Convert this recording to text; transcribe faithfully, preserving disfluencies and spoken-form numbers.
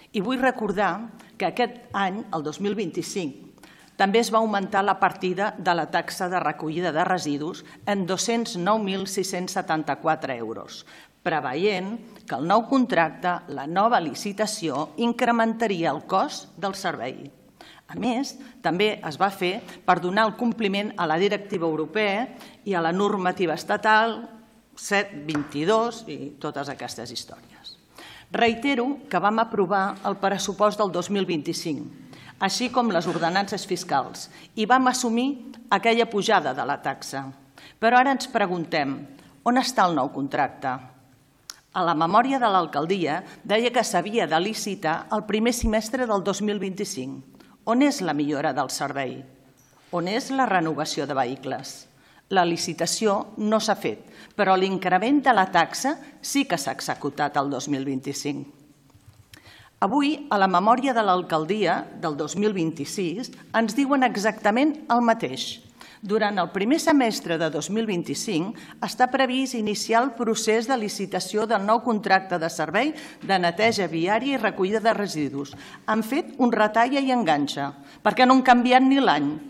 I vull recordar que aquest any, el dos mil vint-i-cinc, també es va augmentar la partida de la taxa de recollida de residus en dos-cents nou mil sis-cents setanta-quatre euros, preveient que el nou contracte, la nova licitació, incrementaria el cost del servei. A més, també es va fer per donar el compliment a la directiva europea i a la normativa estatal set vint-i-dos i totes aquestes històries. Reitero que vam aprovar el pressupost del dos mil vint-i-cinc, així com les ordenances fiscals, i vam assumir aquella pujada de la taxa. Però ara ens preguntem, on està el nou contracte? A la memòria de l'alcaldia deia que s'havia de licitar el primer semestre del dos mil vint-i-cinc. On és la millora del servei? On és la renovació de vehicles? La licitació no s'ha fet, però l'increment de la taxa sí que s'ha executat el dos mil vint-i-cinc. Avui, a la memòria de l'alcaldia del dos mil vint-i-sis, ens diuen exactament el mateix. Durant el primer semestre de dos mil vint-i-cinc està previst iniciar el procés de licitació del nou contracte de servei de neteja viària i recollida de residus. Han fet un retalla i enganxa, perquè no han canviat ni l'any.